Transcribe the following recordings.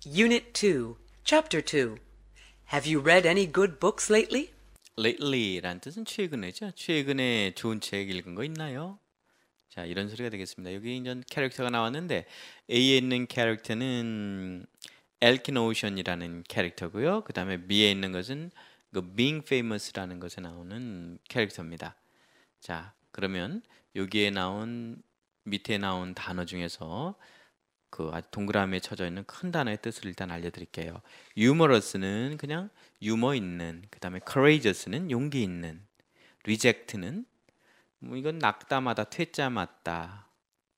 Unit 2, Chapter 2. Have you read any good books lately? lately란 뜻은 최근에죠. 최근에 좋은 책 읽은 거 있나요? 자, 이런 소리가 되겠습니다. 여기 이제 캐릭터가 나왔는데 A에 있는 캐릭터는 엘킨 오션이라는 캐릭터고요. 그 다음에 B에 있는 것은 그 Being Famous라는 것에 나오는 캐릭터입니다. 자, 그러면 여기에 나온 밑에 나온 단어 중에서 그 동그라미에 쳐져 있는 큰 단어의 뜻을 일단 알려드릴게요. humorous는 그냥 유머 있는, 그 다음에 courageous는 용기 있는, reject는 뭐 이건 낙담하다, 퇴짜 맞다,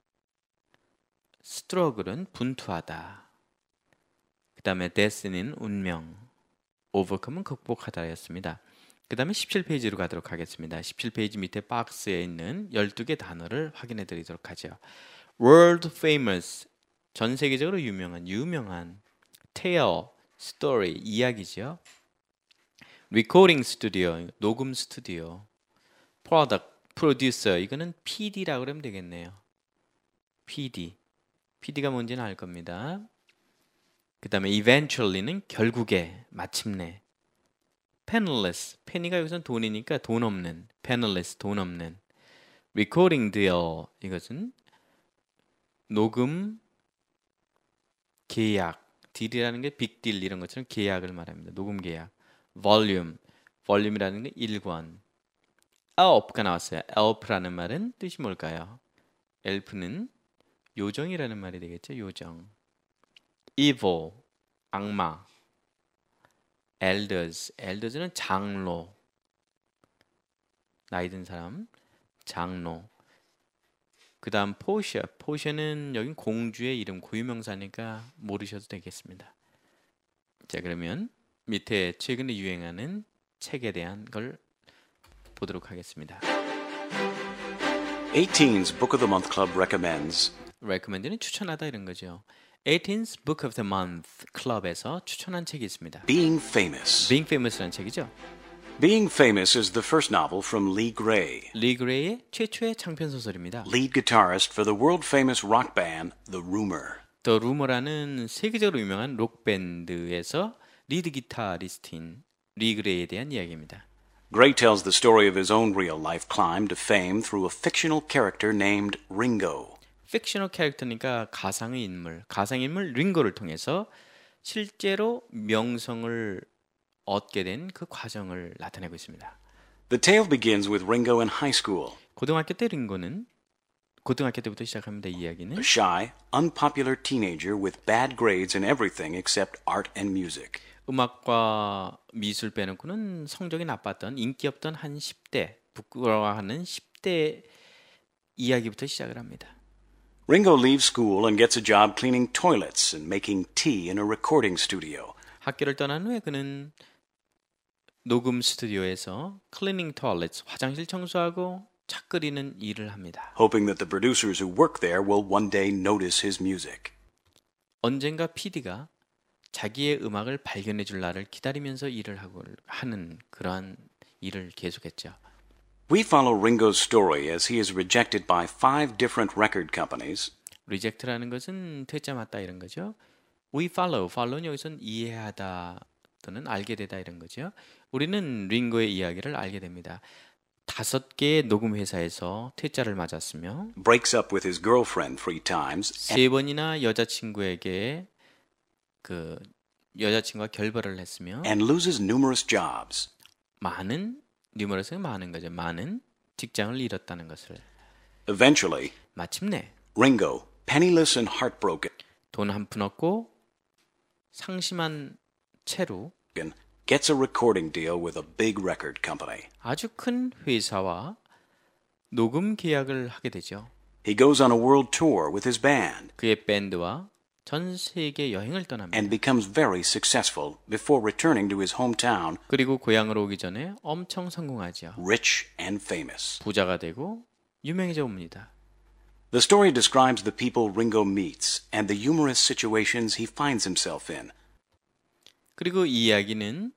struggle은 분투하다, 그 다음에 destiny는 운명, overcome은 극복하다였습니다. 그 다음에 17페이지로 가도록 하겠습니다. 17페이지 밑에 박스에 있는 12개 단어를 확인해 드리도록 하죠. world famous, 전 세계적으로 유명한 tale, story, 이야기죠. recording studio, 녹음 스튜디오, product, producer, 이거는 PD라고 그러면 되겠네요. PD가 뭔지는 알 겁니다. 그 다음에 eventually는 결국에, 마침내. penniless, penny가 여기서는 돈이니까 돈 없는, penniless, 돈 없는. recording deal, 이것은 녹음 계약, 딜이라는 게 빅딜 이런 것처럼 계약을 말합니다. 녹음 계약. volume이라는 게 일권. elf가 나왔어요. elf라는 말은 뜻이 뭘까요? elf는 요정이라는 말이 되겠죠. 요정. evil, 악마. elders는 장로. 나이 든 사람, 장로. 그 다음 포셔는 여긴 공주의 이름, 고유명사니까 모르셔도 되겠습니다. 자, 그러면 밑에 최근에 유행하는 책에 대한 걸 보도록 하겠습니다. 18's Book of the Month Club recommends recommend는 추천하다 이런 거죠. 18's Book of the Month Club에서 추천한 책이 있습니다. Being Famous. Being Famous라는 책이죠. Being Famous is the first novel from Lee Gray, 리 그레이의 최초의 장편 소설입니다. lead guitarist for the world-famous rock band The Rumor. The Rumor라는 세계적으로 유명한 록 밴드에서 리드 기타리스트인 리 그레이에 대한 이야기입니다. Gray tells the story of his own real-life climb to fame through a fictional character named Ringo. 픽셔널 캐릭터니까 가상의 인물 링고를 통해서 실제로 명성을 얻게 된 그 과정을 나타내고 있습니다. The tale begins with Ringo in high school, 고등학교 때 링고는 고등학교 때부터 시작합니다. 이 이야기는 a shy, unpopular teenager with bad grades in everything except art and music. 음악과 미술 빼놓고는 성적이 나빴던 인기 없던 한 10대, 부끄러워하는 10대 이야기부터 시작을 합니다. Ringo leaves school and gets a job cleaning toilets and making tea in a recording studio. 학교를 떠난 후에 그는 녹음 스튜디오에서 클리닝 토일렛, 화장실 청소하고 차 끓이는 일을 합니다. Hoping that the producers who work there will one day notice his music. 언젠가 PD가 자기의 음악을 발견해 줄 날을 기다리면서 일을 하는 그러한 일을 계속했죠. We follow Ringo's story as he is rejected by 5 different record companies. reject라는 것은 퇴짜 맞다 이런 거죠. We follow는 여기서는 이해하다 또는 알게 되다 이런 거죠. 우리는 링고의 이야기를 알게 됩니다. 5개의 녹음 회사에서 퇴짜를 맞았으며 Breaks up with his girlfriend 3 times 3번이나 여자친구에게 그 여자친구와 결별을 했으며 and loses numerous jobs. 뉴머러스가 많은 거죠. 많은 직장을 잃었다는 것을. Eventually, 마침내 Ringo, penniless and heartbroken, 돈 한 푼 없고 상심한 채로 gets a recording deal with a big record company. 아주 큰 회사와 녹음 계약을 하게 되죠. He goes on a world tour with his band 그의 밴드와 전 세계 여행을 떠납니다. and becomes very successful before returning to his hometown, 그리고 고향으로 오기 전에 엄청 성공하죠. rich and famous. 부자가 되고 유명해져 옵니다. The story describes the people Ringo meets and the humorous situations he finds himself in. 그리고 이 이야기는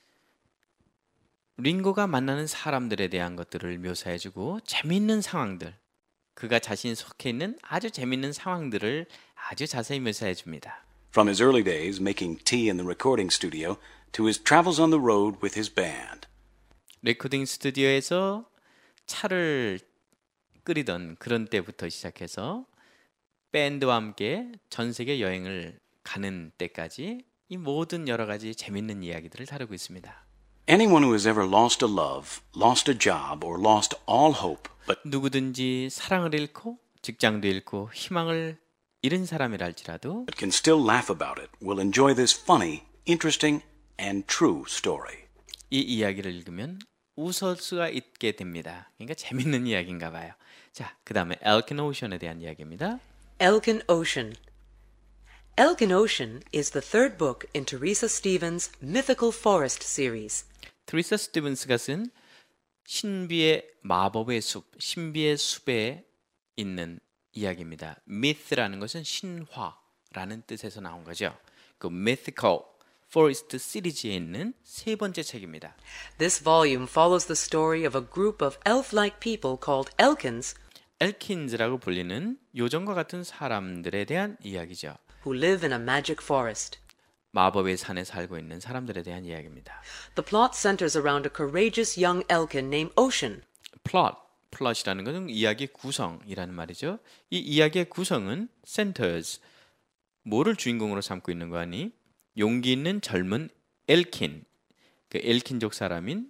링고가 만나는 사람들에 대한 것들을 묘사해주고 재미있는 상황들, 그가 자신이 속해 있는 아주 재미있는 상황들을 아주 자세히 묘사해 줍니다. from his early days making tea in the recording studio to his travels on the road with his band. 레코딩 스튜디오에서 차를 끓이던 그런 때부터 시작해서 밴드와 함께 전 세계 여행을 가는 때까지 이 모든 여러 가지 재밌는 이야기들을 다루고 있습니다. Anyone who has ever lost a love, lost a job, or lost all hope, but 누구든지 사랑을 잃고 직장도 잃고 희망을 잃은 사람이라 할지라도 can still laugh about it will enjoy this funny, interesting, and true story. 이 이야기를 읽으면 웃을 수가 있게 됩니다. 그러니까 재밌는 이야기인가 봐요. 자, 그 다음에 Elkin Ocean에 대한 이야기입니다. Elkin Ocean. Elkin Ocean is the third book in Teresa Stevens' Mythical Forest series. 트리사 스티븐스가 쓴 신비의 마법의 숲, 신비의 숲에 있는 이야기입니다. myth라는 것은 신화라는 뜻에서 나온 거죠. 그 Mythical Forest 시리즈에 있는 세 번째 책입니다. This volume follows the story of a group of elf-like people called Elkins 엘킨즈라고 불리는 요정과 같은 사람들에 대한 이야기죠. who live in a magic forest. 마법의 산에 살고 있는 사람들에 대한 이야기입니다. The plot centers around a courageous young Elkin named Ocean. 플롯이라는 것은 이야기의 구성이라는 말이죠. 이 이야기의 구성은 centers, 뭐를 주인공으로 삼고 있는 거 아니? 용기 있는 젊은 엘킨, 그 엘킨족 사람인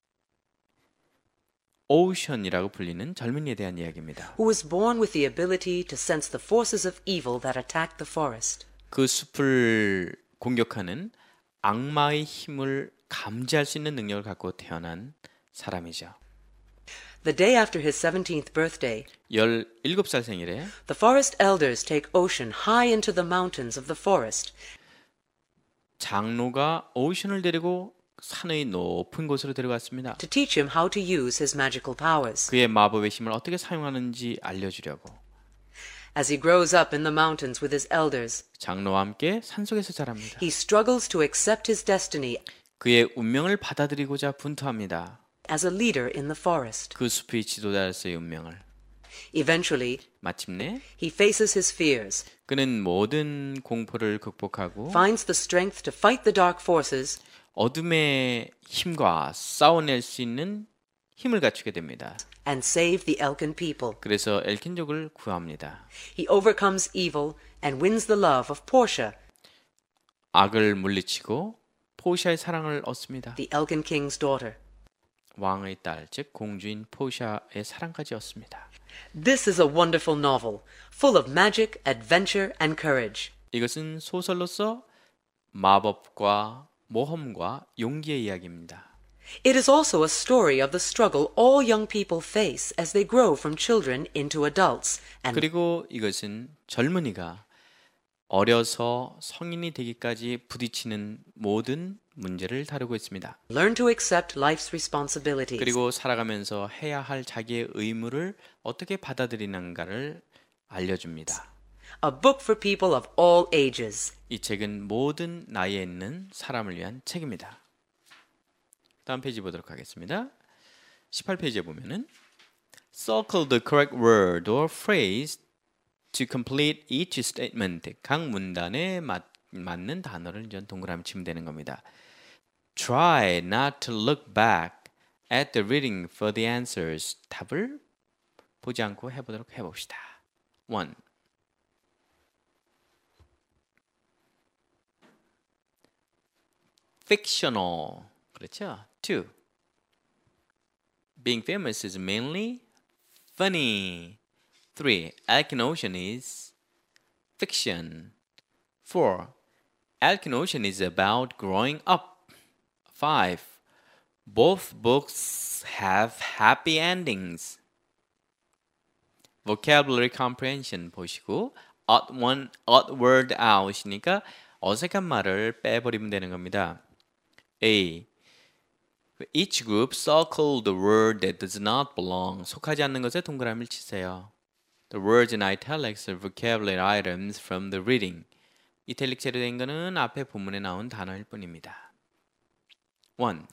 오션이라고 불리는 젊은이에 대한 이야기입니다. who was born with the ability to sense the forces of evil that attacked the forest. 그 숲을 공격하는 악마의 힘을 감지할 수 있는 능력을 갖고 태어난 사람이죠. The day after his 17th birthday, 17살 생일에 the forest elders take Ocean high into the mountains of the forest 장로가 오션을 데리고 산의 높은 곳으로 데려갔습니다. to teach him how to use his magical powers. 그의 마법의 힘을 어떻게 사용하는지 알려주려고. As he grows up in the mountains with his elders, 장로와 함께 산속에서 자랍니다. he struggles to accept his destiny 그의 운명을 받아들이고자 분투합니다. as a leader in the forest. 그 숲의 지도자로서의 운명을. Eventually, 마침내 he faces his fears, 그는 모든 공포를 극복하고 finds the strength to fight the dark forces, 어둠의 힘과 싸워낼 수 있는 힘을 갖추게 됩니다. and save the Elkin people. 그래서 엘킨족을 구합니다. He overcomes evil and wins the love of Portia, 악을 물리치고 포샤의 사랑을 얻습니다. the Elkin king's daughter. 왕의 딸, 즉 공주인 포샤의 사랑까지 얻습니다. This is a wonderful novel, full of magic, adventure, and courage. 이것은 소설로서 마법과 모험과 용기의 이야기입니다. It is also a story of the struggle all young people face as they grow from children into adults and 그리고 이것은 젊은이가 어려서 성인이 되기까지 부딪히는 모든 문제를 다루고 있습니다. learn to accept life's responsibilities. 그리고 살아가면서 해야 할 자기의 의무를 어떻게 받아들이는가를 알려줍니다. A book for people of all ages. 이 책은 모든 나이에 있는 사람을 위한 책입니다. 다음 페이지 보도록 하겠습니다. 18페이지에 보면은 Circle the correct word or phrase to complete each statement. 각 문단에 맞는 단어를 이제 동그라미 치면 되는 겁니다. Try not to look back at the reading for the answers. 답을 보지 않고 해보도록 해봅시다. 1. Fictional. 그렇죠? 2. Being famous is mainly funny. 3. Elkin Ocean is fiction. 4. Elkin Ocean is about growing up. 5. Both books have happy endings. Vocabulary comprehension 보시고 odd word out이니까 어색한 말을 빼버리면 되는 겁니다. A. Each group circle the word that does not belong. 속하지 않는 것에 동그라미를 치세요. The words in italics are vocabulary items from the reading. 이탈릭체로 된 거는 앞에 본문에 나온 단어일 뿐입니다. 1.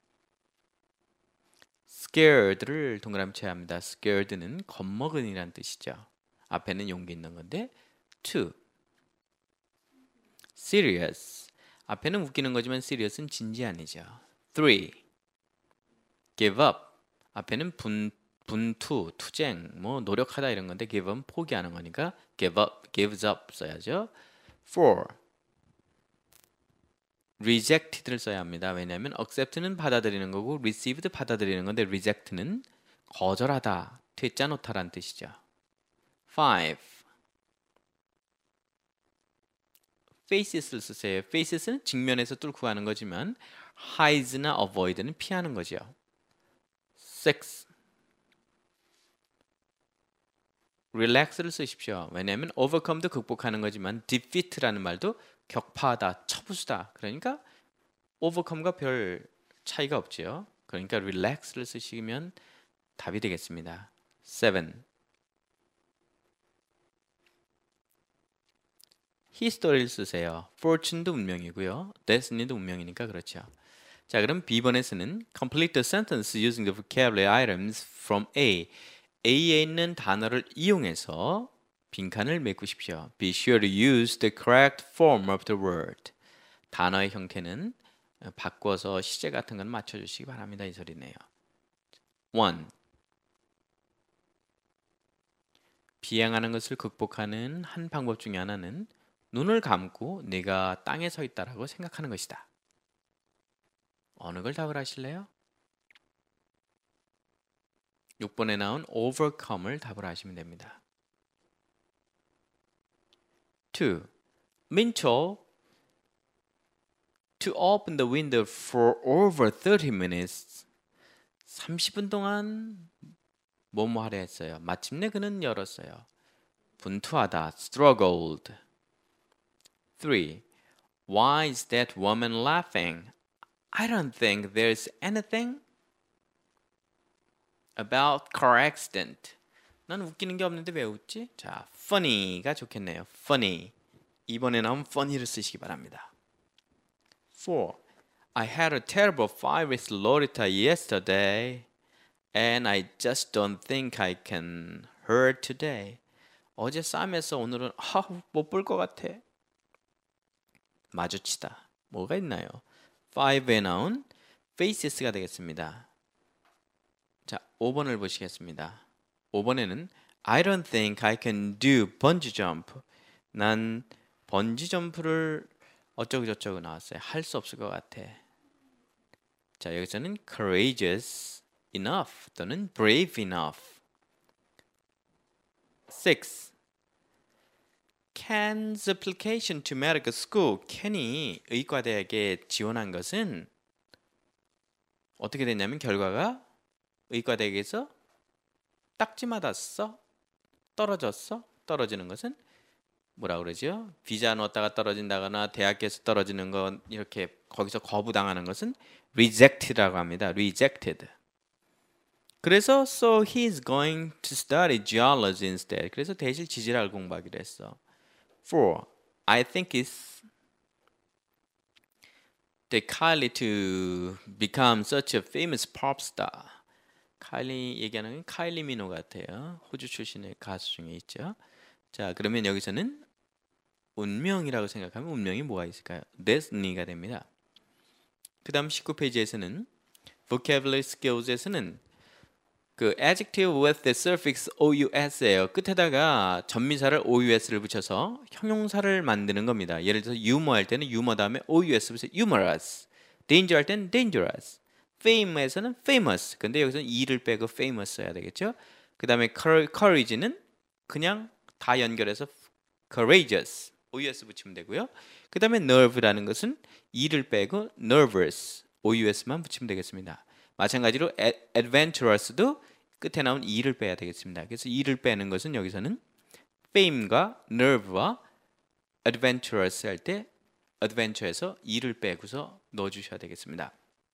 Scared를 동그라미 쳐야 합니다. Scared는 겁먹은이란 뜻이죠. 앞에는 용기 있는 건데 2. serious. 앞에는 웃기는 거지만 serious은 진지 아니죠. 3. give up. 앞에는 분투, 투쟁, 뭐 노력하다 이런 건데 give up은 포기하는 거니까 give up, gives up 써야죠. 4. rejected를 써야 합니다. 왜냐하면 accept는 받아들이는 거고 received 받아들이는 건데 reject는 거절하다, 퇴짜 놓다라는 뜻이죠. 5. faces를 쓰세요. faces는 직면에서 뚫고 가는 거지만 hide나 avoid는 피하는 거죠. 6. relax를 쓰십시오. 왜냐하면 overcome도 극복하는 거지만 defeat라는 말도 격파하다, 처부수다. 그러니까 overcome과 별 차이가 없지요. 그러니까 relax를 쓰시면 답이 되겠습니다. 7. history를 쓰세요. fortune도 운명이고요. destiny도 운명이니까 그렇죠. 자, 그럼 B번에서는 complete the sentence using the vocabulary items from A. A에 있는 단어를 이용해서 빈칸을 메꾸십시오. Be sure to use the correct form of the word. 단어의 형태는 바꿔서 시제 같은 건 맞춰주시기 바랍니다. 이 소리네요. 1. 비행하는 것을 극복하는 한 방법 중에 하나는 눈을 감고 내가 땅에 서 있다라고 생각하는 것이다. 어느 걸 답을 하실래요? 6번에 나온 overcome을 답을 하시면 됩니다. 2. Mincho to open the window for over 30 minutes. 30분 동안 뭐뭐 하려 했어요. 마침내 그는 열었어요. 분투하다, struggled. 3. Why is that woman laughing? I don't think there's anything about car accident. 난 웃기는 게 없는데 왜 웃지? 자, funny가 좋겠네요. funny. 이번에 나온 funny를 쓰시기 바랍니다. 4. I had a terrible fight with Lolita yesterday and I just don't think I can her today. 어제 싸움에서 오늘은 못 볼 것 같아. 마주치다. 뭐가 있나요? 5에 나온 faces가 되겠습니다. 자, 5번을 보시겠습니다. 5번에는 I don't think I can do bungee jump. 난 번지 점프를 어쩌고 저쩌고 나왔어요. 할 수 없을 것 같아. 자, 여기서는 courageous enough 또는 brave enough. 6. Ken's application to medical school. 켄이 의과대학에 지원한 것은 어떻게 됐냐면 결과가 의과대학에서 딱지 맞았어? 떨어졌어? 떨어지는 것은 뭐라 그러죠? 비자 넣었다가 떨어진다거나 대학교에서 떨어지는 건 이렇게 거기서 거부당하는 것은 rejected라고 합니다. rejected. 그래서 so he's going to study geology instead. 그래서 대신 지질학을 공부하기로 했어. 4. I think it's the Kylie to become such a famous pop star. 카일리 얘기하는 건 카일리 미노 같아요. 호주 출신의 가수 중에 있죠. 자, 그러면 여기서는 운명이라고 생각하면 운명이 뭐가 있을까요? destiny가 됩니다. 그 다음 19페이지에서는 vocabulary skills에서는 그 adjective with the suffix ous예요. 끝에다가 전미사를 ous를 붙여서 형용사를 만드는 겁니다. 예를 들어서 유머 할 때는 유머 다음에 ous 붙여서 humorous, danger 할 때는 dangerous, fame에서는 famous. 근데 여기서는 e를 빼고 famous 써야 되겠죠. 그 다음에 courage는 그냥 다 연결해서 courageous, ous 붙이면 되고요. 그 다음에 nerve라는 것은 e를 빼고 nervous, ous만 붙이면 되겠습니다. 마찬가지로 adventurous도 끝에 나온 e를 빼야 되겠습니다. 그래서 e를 빼는 것은 여기서는 fame과 nerve와 adventurous 할 때 adventure에서 e를 빼고서 넣어주셔야 되겠습니다.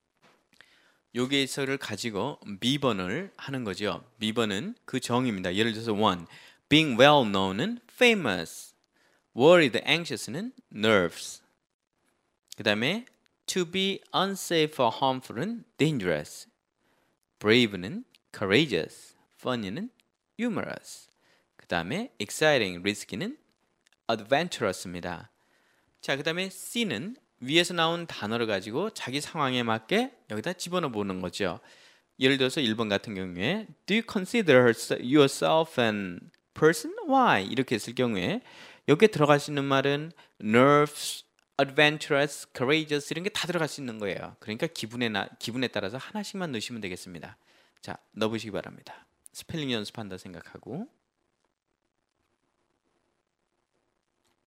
여기에서를 가지고 B번을 하는 거죠. B번은 그 정의입니다. 예를 들어서 1. Being well known은 famous, worried, anxious는 nerves. 그 다음에 to be unsafe or harmful은 dangerous, brave는 courageous, funny는 humorous. 그 다음에 exciting, risky는 adventurous입니다. 자, 그다음에 C는 위에서 나온 단어를 가지고 자기 상황에 맞게 여기다 집어넣어 보는 거죠. 예를 들어서 1번 같은 경우에 Do you consider yourself an person? Why? 이렇게 했을 경우에 여기에 들어갈 수 있는 말은 nervous, adventurous, courageous 이런 게 다 들어갈 수 있는 거예요. 그러니까 기분에 따라서 하나씩만 넣으시면 되겠습니다. 자, 넣어보시기 바랍니다. 스펠링 연습한다 생각하고